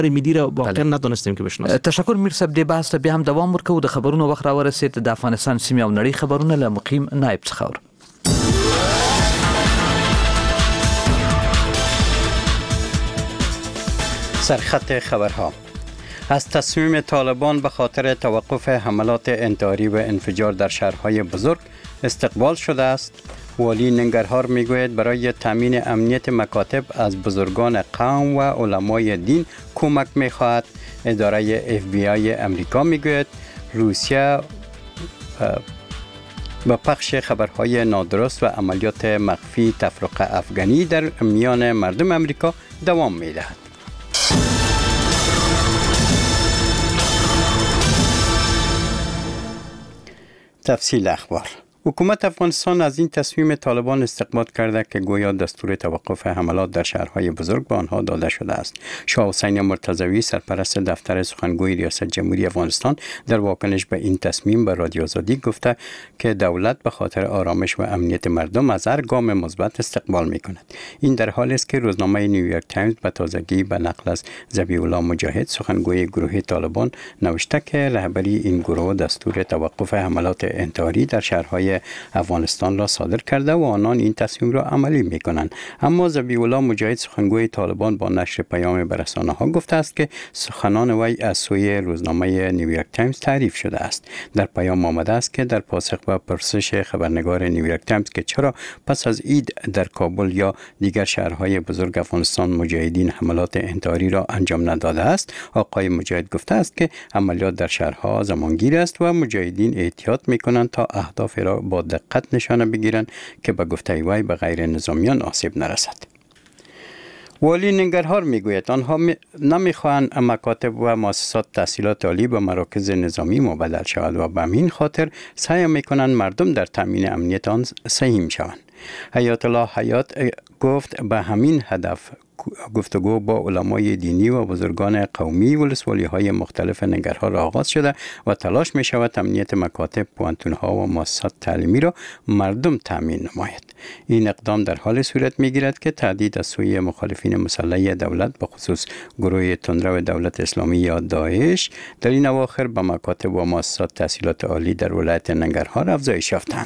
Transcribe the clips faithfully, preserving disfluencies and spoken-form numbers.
ملی را واقعا ندانستیم که بشناسیم. تشکر میر صاحب. د بحث بیا هم دوام ورکو. د خبرونو وخت را ورسید. د افغانستان سیمې او نړۍ خبرونه له مقیم نایب څخه اورو. سرخط خبرها. از تصمیم طالبان به خاطر توقف حملات انتحاری و انفجار در شهرهای بزرگ استقبال شده است. والی ننگرهار میگوید برای تامین امنیت مکاتب از بزرگان قوم و علمای دین کمک میخواهد. اداره اف بی آی امریکا میگوید روسیه با پخش خبرهای نادرست و عملیات مخفی تفرقه افغانی در میان مردم امریکا دوام میدهد. تفصیل اخبار. حکومت افغانستان از این تصمیم طالبان استقبال کرده که گویا دستور توقف حملات در شهرهای بزرگ به آنها داده شده است. شاه حسین مرتضوی سرپرست دفتر سخنگوی ریاست جمهوری افغانستان در واکنش به این تصمیم به رادیو آزادی گفته که دولت به خاطر آرامش و امنیت مردم از هر گام مثبت استقبال می‌کند. این در حالی است که روزنامه نیویورک تایمز به تازگی به نقل از ذبیح الله مجاهد سخنگوی گروه طالبان نوشته که رهبری این گروه دستور توقف حملات انتحاری در شهرهای افغانستان را صادر کرده و آنان این تصمیم را عملی می کنند. اما ذبیح الله مجاهد سخنگوی طالبان با نشر پیام به رسانه‌ها گفته است که سخنان وی از سوی روزنامه نیویورک تایمز تعریف شده است. در پیام آمده است که در پاسخ به پرسش خبرنگار نیویورک تایمز که چرا پس از عید در کابل یا دیگر شهرهای بزرگ افغانستان مجاهدین حملات انتحاری را انجام نداده است، آقای مجاهد گفته است که عملیات در شهرها زمانگیر است و مجاهدین احتیاط می کنند تا اهداف را با دقت نشانه بگیرند که به گفته وی به غیر نظامیان آسیب نرسد. والی ننگرهار میگوید آنها می نمیخواهند مکاتب و مؤسسات تحصیلات عالی به مراکز نظامی مبدل شود و به همین خاطر سعی میکنند مردم در تامین امنیت آن سهیم شوند. حیات الله حیات گفت به همین هدف گفتگو با علمای دینی و بزرگان قومی ولسوالی های مختلف ننگرهار آغاز شده و تلاش می شود امنیت مکاتب، پوانتون ها و مؤسسات تعلیمی را مردم تامین نماید. این اقدام در حال صورت می گیرد که تهدید از سوی مخالفین مسلح دولت به خصوص گروه تندرو دولت اسلامی یا داعش در این اواخر به مکاتب و مؤسسات تحصیلات عالی در ولایت ننگرهار افزایش یافتند.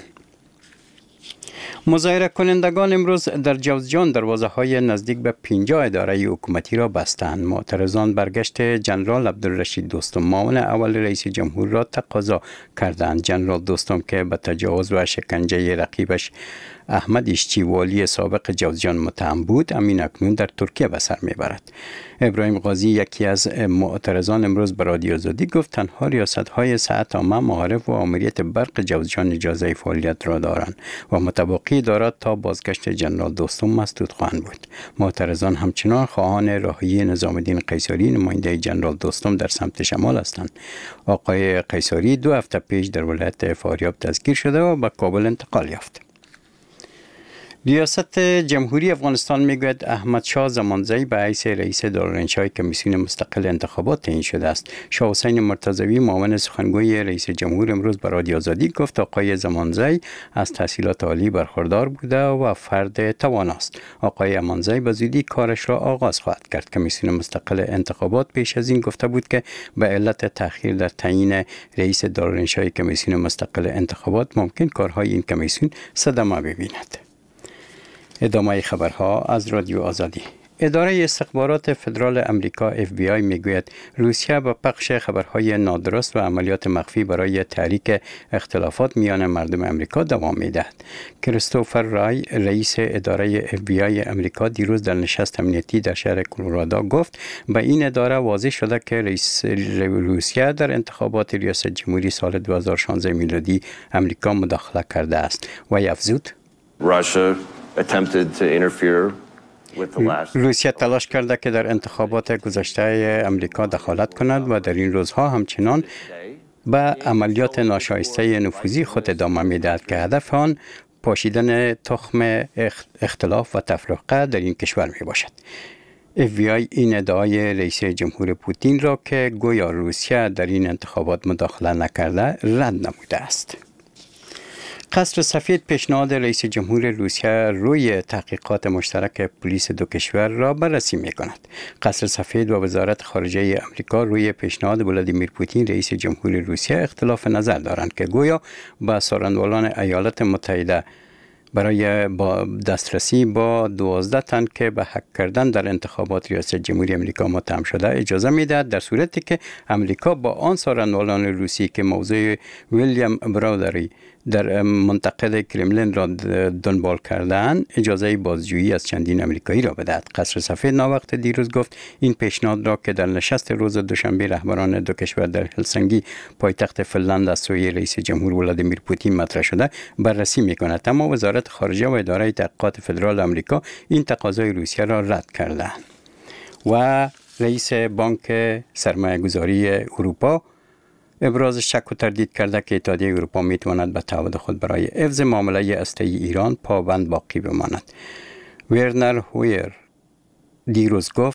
مظاهره کنندگان امروز در جوزجان دروازه های نزدیک به پنجاه اداره حکومتی را بستند. معترضان برگشت جنرال عبدالرشید دوستم معاون اول رئیس جمهور را تقاضا کردند. جنرال دوستم که به تجاوز و شکنجه رقیبش احمد اشچی والی سابق جوزجان متهم بود، امین اکنون در ترکیه به سر میبرد. ابراهیم قاضی یکی از معترضان امروز به رادیو آزادی گفت تنها ریاست‌های ساعت عامه معارف و آمریت برق جوزجان اجازه فعالیت را دارند و متبقی دارد تا بازگشت جنرال دوستم مسدود خواهند بود. معترضان همچنان خواهان رهایی نظام الدین قیصری نماینده جنرال دوستم در سمت شمال هستند. آقای قیصری دو هفته پیش در ولایت فاریاب دستگیر شده و به کابل انتقال یافت. ریاست جمهوری افغانستان میگوید احمد شاه زمانزی به حیث رئیس دارالانشای کمیسیون مستقل انتخابات تعیین شده است. شاه حسین مرتضوی معاون سخنگوی رئیس جمهور امروز به رادیو آزادی گفت آقای زمانزی از تحصیلات عالی برخوردار بوده و فرد تواناست. آقای امانزی به زودی کارش را آغاز خواهد کرد. کمیسیون مستقل انتخابات پیش از این گفته بود که به علت تأخیر در تعیین رئیس دارالانشای کمیسیون مستقل انتخابات ممکن کارهای این کمیسیون صدمه ببیند. ادامه خبرها از رادیو آزادی. اداره استخبارات فدرال امریکا اف بی آی میگوید روسیه با پخش خبرهای نادرست و عملیات مخفی برای تحریک اختلافات میان مردم امریکا دوام میدهد. کریستوفر رای رئیس اداره اف بی آی امریکا دیروز در نشست امنیتی در شهر کلرادو گفت به این اداره واضح شده که رئیس روسیه در انتخابات ریاست جمهوری سال دو هزار و شانزده میلادی امریکا مداخله کرده است. و افزود روسیه تلاش کرده که در انتخابات گذشته امریکا دخالت کند و در این روزها همچنان به عملیات ناشایسته نفوذی خود ادامه می‌دهد که هدف آن پاشیدن تخم اختلاف و تفرقه در این کشور میباشد. اف بی آی این ادعای رئیس جمهور پوتین را که گویا روسیه در این انتخابات مداخله نکرده رد نموده است. قصر سفید پیشنهاد رئیس جمهور روسیه روی تحقیقات مشترک پلیس دو کشور را بررسی می کند. قصر سفید و وزارت خارجه آمریکا روی پیشنهاد ولادیمیر پوتین رئیس جمهور روسیه اختلاف نظر دارند که گویا با سرانوالان ایالات متحده برای با دسترسی با دوازده تن که به هک کردن در انتخابات ریاست جمهوری آمریکا متهم شده اجازه میدهد، در صورتی که آمریکا با آن سرانوالان روسی که موضوع ویلیام برادری در منطقه کرملین را دنبال کردند اجازه بازجویی از چندین آمریکایی را بدهد. قصر سفید ناوقت دیروز گفت این پیشنهاد را که در نشست روز دوشنبه رهبران دو کشور در هلسینکی پایتخت فنلاند از سوی رئیس جمهور ولادیمیر پوتین مطرح شده بررسی می‌کند، اما وزارت خارجه و اداره تحقیقات فدرال آمریکا این تقاضای روسیه را رد کردند. و رئیس بانک سرمایه‌گذاری اروپا ابراز شک و تردید کرده که اتحادیه اروپا میتواند به تعهد خود برای حفظ معامله هسته‌ای ایران پابند باقی بماند. ورنر هویر دیروز گفت